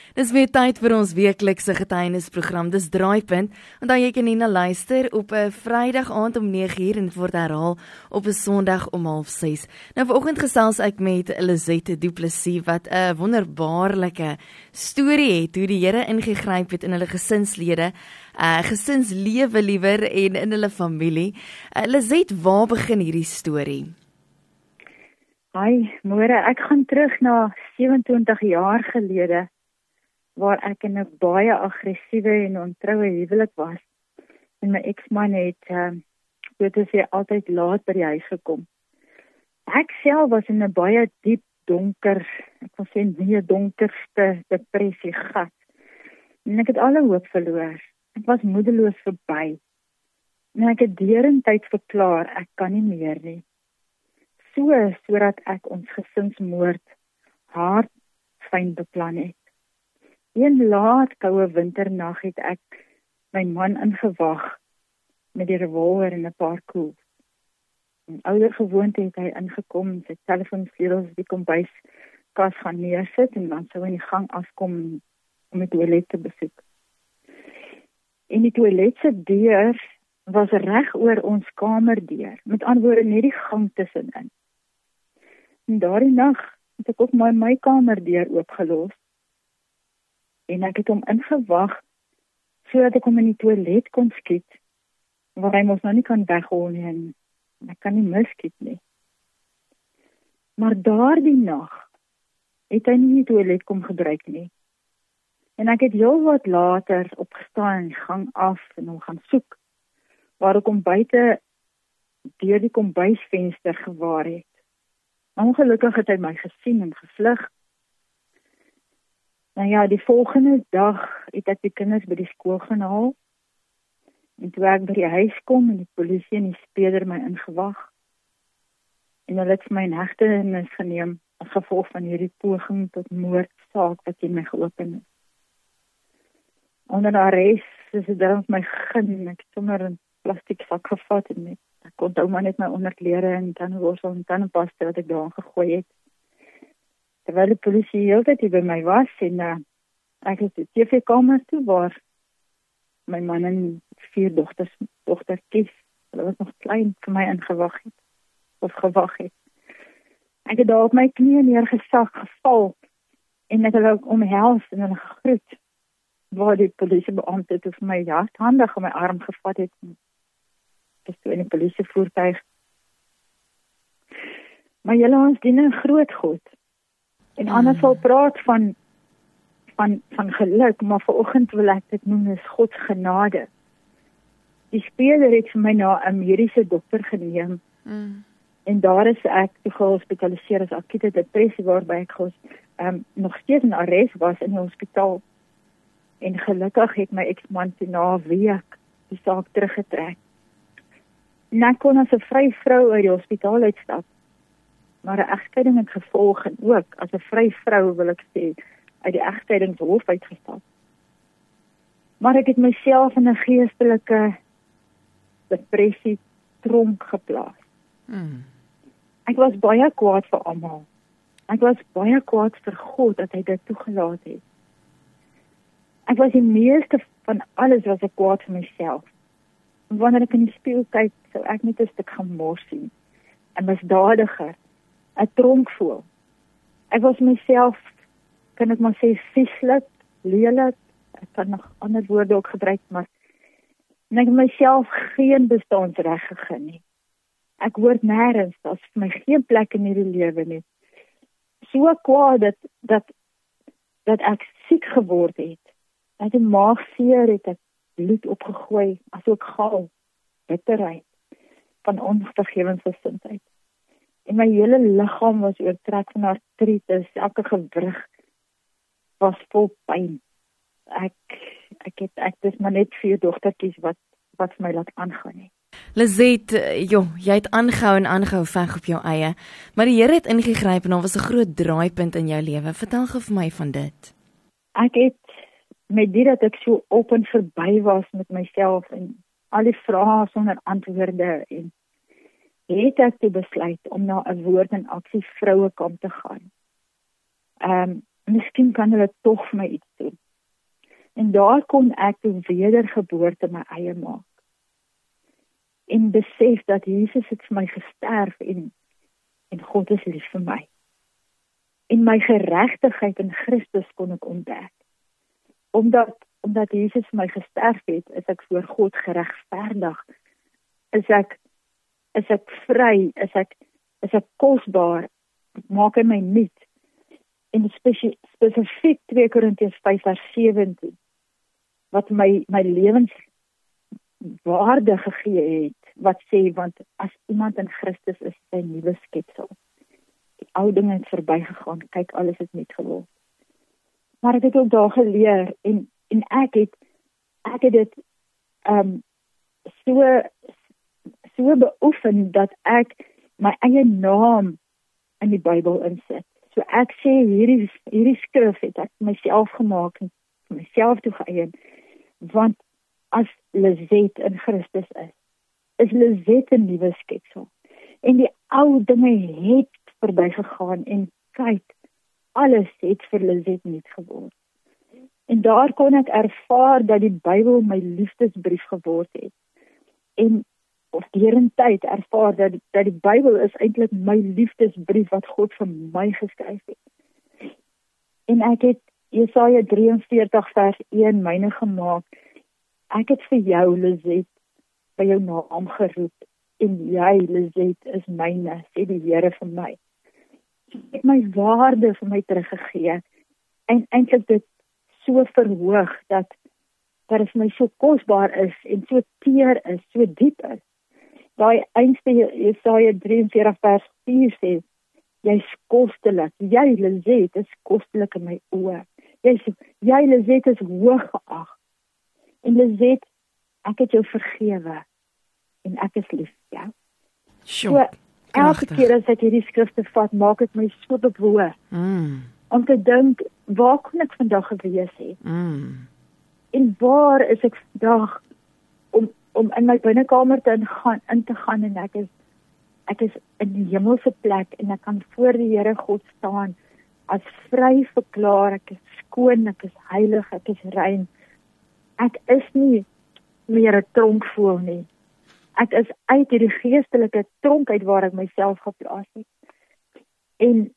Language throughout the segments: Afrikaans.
Dis weer tyd vir ons weeklikse getuienisprogram, dis Draaipunt, en dan jy kan hierna luister op 'n Vrydag aand om 9:00 en dit word herhaal op 'n Sondag om 5:30. Nou vanoggend gesels ek met Lizette Du Plessis wat 'n wonderbaarlike storie het hoe die Here ingegryp het in hulle gesinslede, gesinslewe liewer en in hulle familie. Lizette, waar begin hierdie storie? Hi, môre, ek gaan terug na 27 jaar gelede, waar ek in 'n baie aggressiewe en ontroue huwelik was. En my eksman het, dit is hy altyd laat by die huis gekom. Ek self was in 'n baie diep, donker, ek wil sê die donkerste depressie gat. En ek het alle hoop verloor. Ek was moedeloos verby. En ek het deurentyd verklaar, ek kan nie meer nie. Sodat ek ons gesinsmoord hardfyn beplan het. Een laat koue winternag het ek my man ingewag met die revolver en 'n paar koels. 'n Ouer gewoonte het hy ingekom, sy telefoonsleutels die kombuiskas gaan neersit en dan sou hy in die gang afkom om die toilet te besoek. En die toilet se deur was reg oor ons kamerdeur, met ander woorde net die gang tussenin. En daardie nag het ek ook my kamerdeur oopgelos en ek het hom ingewag sodat ek hom in die toilet kon skiet, waar hy mos nou nie kan weghol nie en ek kan nie miskiet nie. Maar daardie nag het hy nie die toilet kom gebruik nie. En ek het heel wat later opgestaan en gang af en hom gaan soek, waar ek hom buite deur die kombuisvenster gewaar het. Ongelukkig het hy my gesien en gevlug. Nou ja, die volgende dag het ek die kinders by die skool gaan haal. En toe ek by die huis kom en die polisie en die speurder my ingewag. En hulle het my in hegtenis geneem as gevolg van hierdie poging tot moordsaak wat teen my geopen is. Onder arrest is dit dan my gin, ek het sommer 'n plastiek sak gevat en ek onthou maar net my onderklere en tandeborsel en tandepasta wat ek daarin gegooi het. Terwyl die polisie heeltyd hier by my was en ek het die TV-kamer toe waar my man en 4 dogtertjies, hulle was nog klein, vir my gewag het. Ek het daar op my knieë neergesak, geval en ek hulle omhels en hulle gegroet, waar die polisiebeampte toe vir my handig om my arm gevat het. Dis toe in die polisievoertuig. Maar julle ons dien 'n groot God. En anders sal praat van geluk, maar vanoggend wil ek dit noem is God se genade. Die speurder het vir my na 'n mediese dokter geneem. En daar is ek toe gehospitaliseer as akute depressie, waarby ek nog steeds in arrest was in die hospitaal. En gelukkig het my eksman toe na 'n week die saak teruggetrek. En ek kon as 'n vry vrou uit die hospitaal uitstap. Maar 'n egskeiding het gevolg en ook as 'n vry vrou wil ek sê uit die egskeidingshof uitgestap. Maar ek het myself in 'n geestelike depressie tronk geplaas. Ek was baie kwaad vir almal. Ek was baie kwaad vir God dat hy dit toegelaat het. Ek was die meeste van alles was ek kwaad vir myself. En wanneer ek in die spieël kyk, sou ek net 'n stuk gemors sien. 'n misdadiger, 'n tronkvoël. Ek was myself, kan ek maar sê, vieslik, lelik, ek kan nog ander woorde ook gebruik, maar en ek het myself geen bestaansreg gegee nie. Ek hoort nêrens, daar's vir my geen plek in hierdie lewe nie. So kwaad dat ek siek geword het. Uit 'n maagseer het ek bloed opgegooi, asook gal, bitterheid, van onvergewensgesindheid. En my hele liggaam was oortrek van artritis, elke gewrig was vol pyn. Ek dis maar net 4 dogtertjies wat vir my laat aangaan nie. Lizette, jy het aangehou veg op jou eie, maar die Here het ingegryp en daar was 'n groot draaipunt in jou lewe. Vertel gou vir my van dit. Ek het met dit dat ek so op en verby was met myself en al die vrae sonder antwoorde en het ek toe besluit om na 'n woord en aksie vrouekamp te gaan. miskien kan hulle tog vir my iets doen. En daar kon ek die wedergeboorte my eie maak. En besef dat Jesus het vir my gesterf en God is lief vir my. En my geregtigheid in Christus kon ek ontdek. Omdat Jesus vir my gesterf het, is ek voor God geregverdig. Is ek vry, is ek kosbaar, maak hy my nuut. En spesifiek 2 Korintiërs 5:17, wat my lewenswaarde gegee het, wat sê, want as iemand in Christus is, hy 'n nuwe skepsel. Die ou dinge het verbygegaan, kyk, alles het nuut geword. Maar ek het ook daar geleer, en ek het dit so beoefen, dat ek my eie naam in die Bybel insit. So ek sê, hierdie skrif het ek myself gemaak, en myself toegeëien, want as Lizet in Christus is Lizet 'n nuwe skepsel. En die ou dinge het verbygegaan, en kyk, alles het vir Lizet nuut geword. En daar kon ek ervaar dat die Bybel my liefdesbrief geword het. En of deurentyd ervaar dat die Bybel is eintlik my liefdesbrief wat God vir my geskryf het. En ek het Jesaja 43:1 myne gemaak. Ek het vir jou, Lizet, by jou naam geroep, en jy, Lizet, is myne, sê die Here vir my. Hy het my waarde vir my teruggegee, en eintlik dit so verhoog, dat dit vir my so kosbaar is, en so teer is, so diep is. Daai einste Jesaja 43:4 sê, jy's kostelik, jy, Lizet, is kostelik in my oë. Jy, Lizet, is hoog geag. En Lizet, ek het jou vergewe, en ek is lief vir jou. So, elke keer as ek hierdie skrifte vat, maak dit my so bewoe, om te dink, waar kon ek vandag gewees het? En waar is ek vandag, om in my binnekamer in te gaan, en ek is in die hemelse plek, en ek kan voor die Here God staan, as vry verklaar, ek is skoon, ek is heilig, ek is rein. Ek is nie meer 'n tronkvoël nie. Ek is uit hierdie geestelike tronk uit waar ek myself geplaas het. En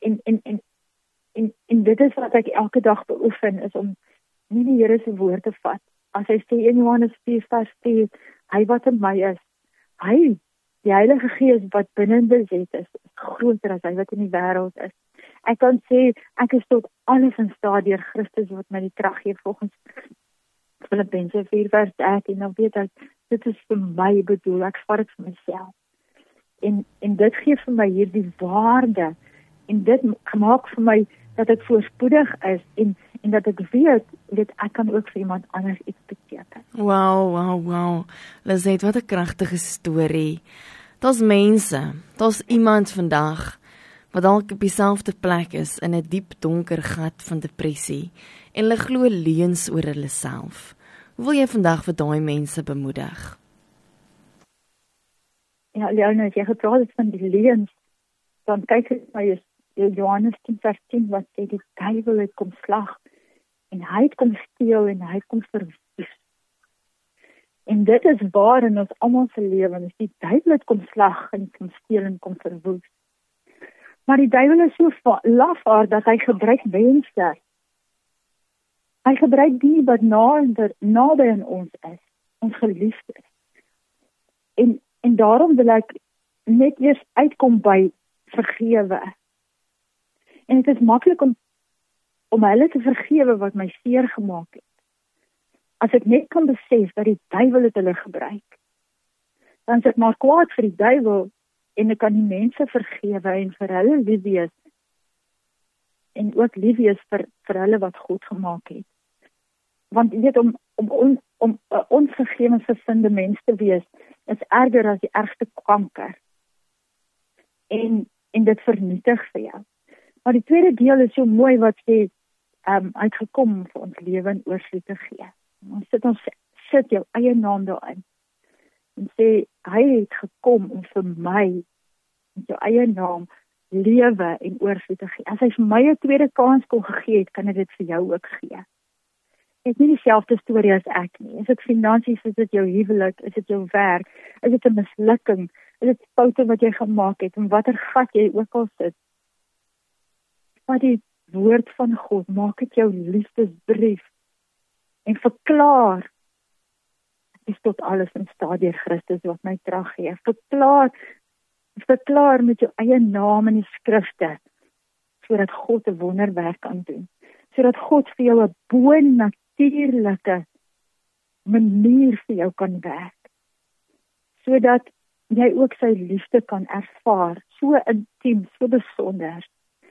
dit is wat ek elke dag beoefen, is om nie die Here se woord te vat. As hy sê in Johannes 4:4, hy wat in my is, hy, die Heilige Gees wat binne beset is groter as hy wat in die wêreld is. Ek kan sê, ek is tot alles in staat deur Christus wat my die krag gee, volgens Filippense 4:13, dan weet ek, dit is vir my bedoel, ek vat dit vir myself. En dit gee vir my hierdie waarde, en dit maak vir my dat ek voorspoedig is, en dat ek weet ek kan ook vir iemand anders iets beteken. Wow. Lizet, wat 'n kragtige storie. Daar's mense, daar's iemand vandag, wat dalk op dieselfde plek is, in 'n diep donker gat van depressie, en hulle glo leuns oor hulle self. Hoe wil jy vandag vir daai mense bemoedig? Ja, Leona, as jy gepraat het van die leuns, dan kyk ek na Johannes 10:10, wat sê, die duiwel het kom slag, en hy het kom steel, en hy het kom verwoes. En dit is waar in ons almal se lewens, die duiwel het kom slag, en kom steel, en kom verwoes. Maar die duiwel is so lafaard, dat hy gebruik mense. Hy gebruik die wat naby aan ons is, ons geliefdes. En daarom wil ek net eers uitkom by vergewe. En dit is maklik om hulle te vergewe wat my seer gemaak het. As ek net kan besef dat die duiwel het hulle gebruik, dan is ek maar kwaad vir die duiwel, en ek kan die mense vergewe, en vir hulle lief wees, en ook lief wees vir hulle wat God gemaak het. Want jy weet, om onvergewensgesinde mens te wees, is erger as die ergste kanker. En dit vernietig vir jou. Maar die tweede deel is so mooi wat sê, uitgekom om vir ons lewe in oorvloed te gee. Ons sit jou eie naam daarin. En sê, hy het gekom om vir my, met jou eie naam, lewe en oorvloed te gee. As hy vir my 'n tweede kans kon gegee het, kan hy dit vir jou ook gee. Jy het nie dieselfde storie as ek nie. Is dit finansies, is dit jou huwelik, is dit jou werk, is dit 'n mislukking, is dit foute wat jy gemaak het, en watter gat jy ook al sit. Maar die woord van God, maak dit jou liefdesbrief, en verklaar, is tot alles in staat deur Christus wat my krag gee. Verklaar met jou eie naam in die skrifte, sodat God 'n wonderwerk kan doen. Sodat God vir jou 'n bo-natuurlike manier vir jou kan werk. Sodat jy ook sy liefde kan ervaar, so intiem, so besonder.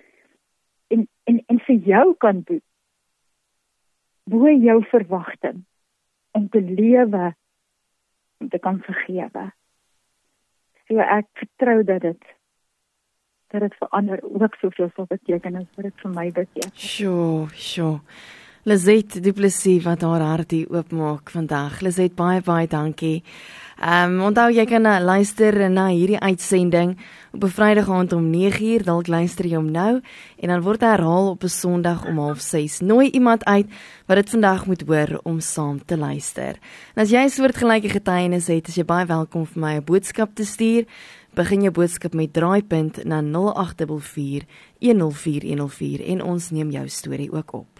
En vir jou kan doen, bo jou verwagting, om te lewe, om te kan vergewe. So ek vertrou dat dit vir ander ook soveel sal beteken as wat dit vir my beteken. Sjoe. Lisette Du Plessis wat haar hart hier oopmaak vandag. Lisette, baie dankie. Onthou jy kan luister na hierdie uitsending op 'n Vrydag aand om 9:00, dalk luister jy hom nou en dan word herhaal op 'n Sondag om 5:30. Nooi iemand uit wat dit vandag moet hoor om saam te luister. En as jy 'n soortgelyke getuienis het, is jy baie welkom vir my 'n boodskap te stuur. Begin jou boodskap met draaipunt na 0844 104104 en ons neem jou storie ook op.